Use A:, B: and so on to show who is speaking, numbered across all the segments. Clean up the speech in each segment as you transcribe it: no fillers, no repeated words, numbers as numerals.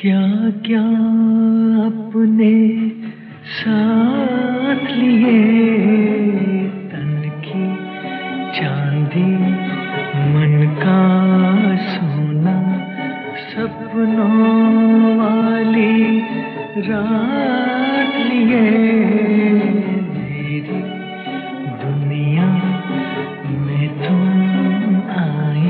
A: क्या क्या अपने साथ लिए, तन की चांदी मन का सोना, सपनों वाली रात लिए, मेरी दुनिया में तुम आई।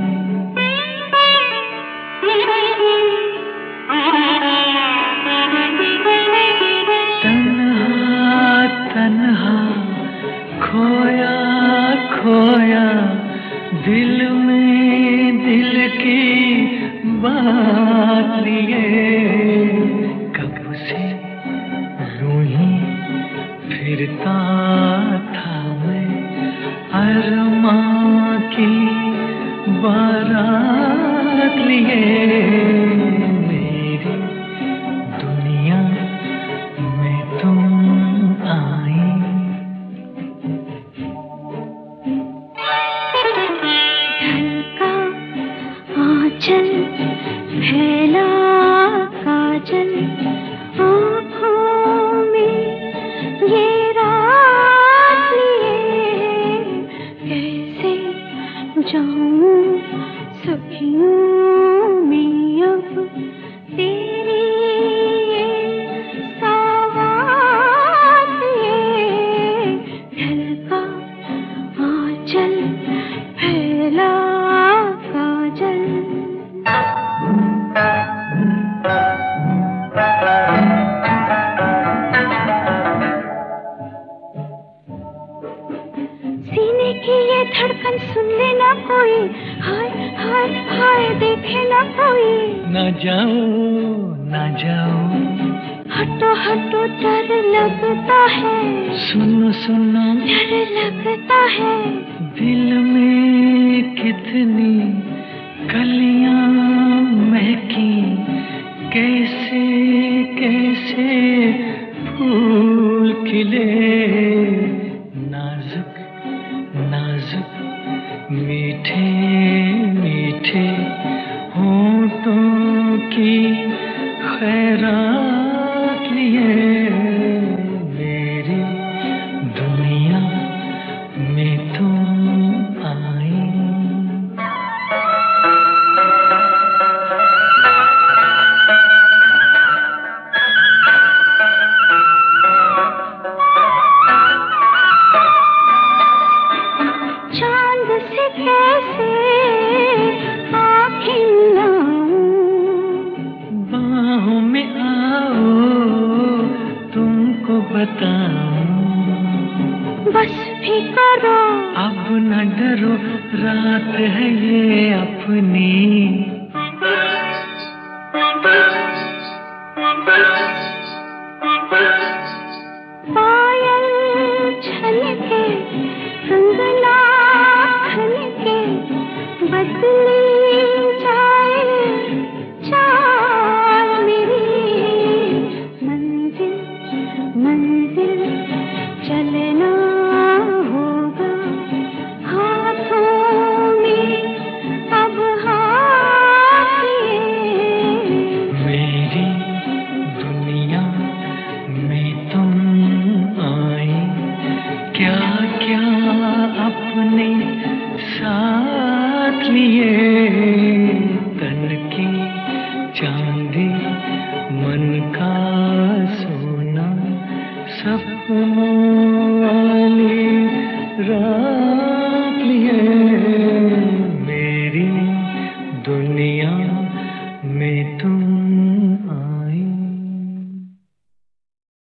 A: तन्हा खोया खोया दिल में दिल की बात लिए, कब से यूं ही फिरता था मैं अरमां की बारात लिए, मेरी दुनिया में तुम आई।
B: ढलका आंचल फैला काजल आँखों में ये रात लिए, कैसे जाऊं सखियों में अब तेरी ये सौगात लिए। ढलका आंचल फैला काजल। सीने की ये धड़कन सुन लेना कोई, हाय हाय हाय देखे ना कोई।
A: ना जाओ ना जाओ,
B: हटो हटो डर लगता है,
A: सुनो सुनो
B: डर लगता है।
A: दिल में कितनी कलियां महकी, कैसे कैसे फूल खिले, नाजुक नाजुक मीठे मीठे होठों की खैरात लिए, मेरी दुनिया में तुम आई।
B: चांद से कैसे आँखें मिलाऊं,
A: बाहों में आओ तुमको बताऊं,
B: बस भी करो
A: अब न डरो रात है ये अपनी।
B: पायल छलके कंगना खनके, बदली जाए चाल मेरी। मंजिल मंजिल चलना होगा हाथों में अब हाथ लिए,
A: मेरी दुनिया में तुम आई। क्या क्या अपने साथ लिए, तन की चांदी मन का सोना, सपनों वाली रात लिए।